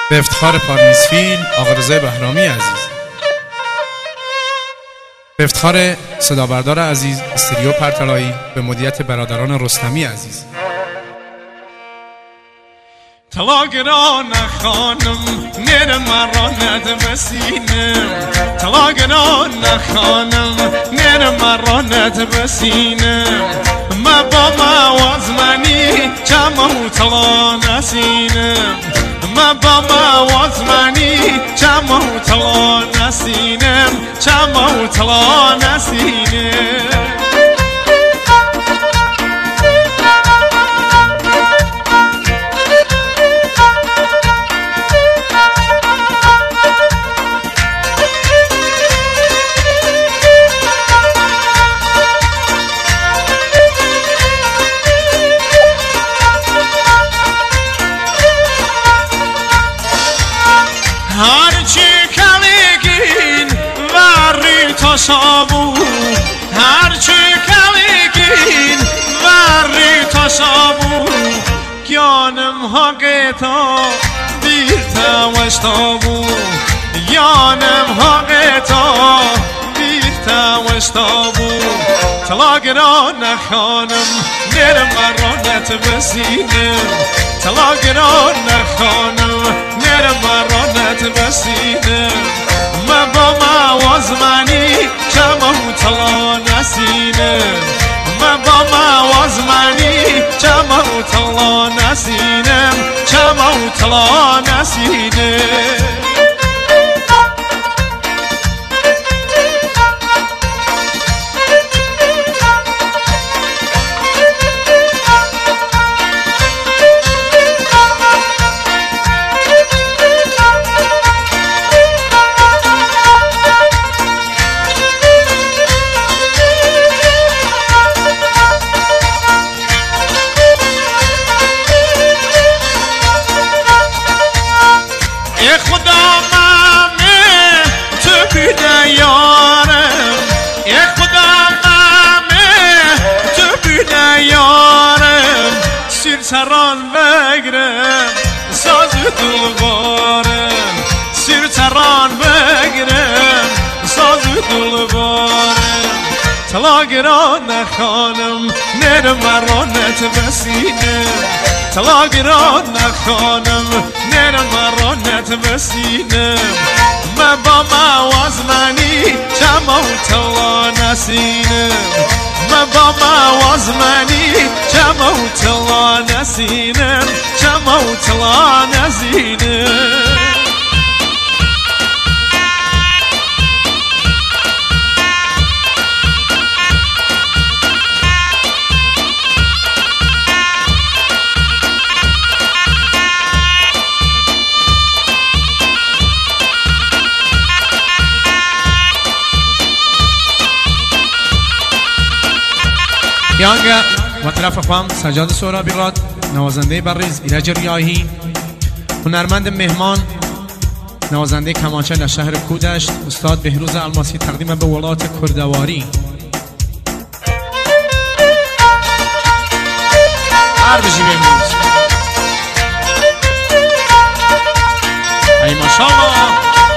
به افتخار پارمیزفیل آقا رضای بهرامی عزیز، به افتخار صدابردار عزیز استریو پرتلایی، به مدیریت برادران رستمی عزیز. طلاقران خانم نر مرانت بسینم، طلاقران خانم نر مرانت بسینم، ما با موازمنی چمو طلا نسینم، ما با موازمنی چمو طلا نسینم، چمو طلا نسینم. Taşabu, herçi kaligin veri taşabu, yanım haketa bir teveştabu, yanım haketa bir teveştabu. Talaqran xanım nerem maranet besinem, talaqran xanım nerem maranet besinem, ma ba موازمنی چمو طلا نسینم، ما با موازمنی چمو طلا نسینم، چمو طلا نسینم. سران بگرم ساز دلبارم، سیر سران بگرم ساز دلبارم. طلاقران خانم نر مرانت بسینم، طلاقران خانم نر مرانت بسینم، ما با موازمنی چمو طلا نسینم، ما با موازمنی چمو طلا نسینم، چمو طلا نسینم. یانگه و طرف خواهم سجاد سهرابی راد، نوازنده بریز ایرج ریاحی، هنرمند مهمان نوازنده کمانچه لشهر کودشت استاد بهروز الماسی، تقدیم به ولایت کردواری. هر بشی بهروز ای ماشاءالله.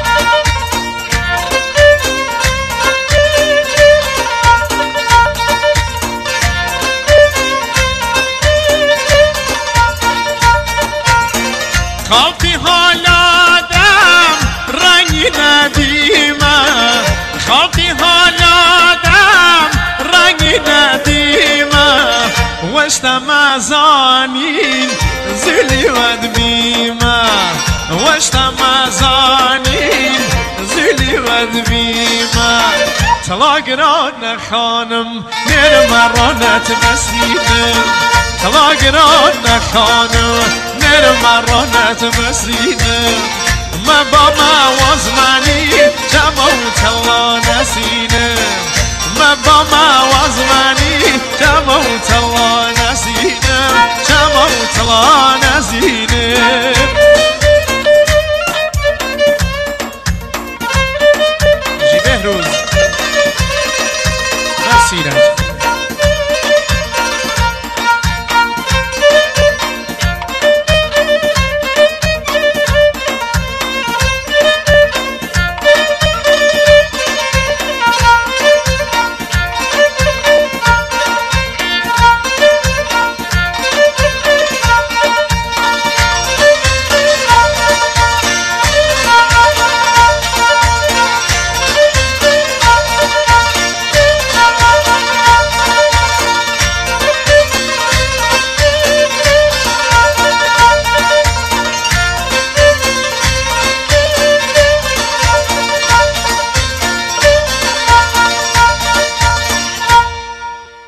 خاطی حالادم رنگی ندیمه، خاطی حالادم رنگی ندیمه، وشتم ازانین زلی ودمیمه، وشتم ازانین زلی ودمیمه. طلاقران خانم نر مرانت بسینم، طلاقران خانم نر مرانت بسینم، ما با موازمنی چمو طلا نسینم، ما با موازمنی چمو طلا نسینم، چمو طلا نسینم. جی بهروز مرسی.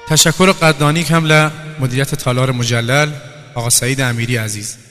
تشکر قدردانی کم ل مدیریت تالار مجلل آقا سعید امیری عزیز.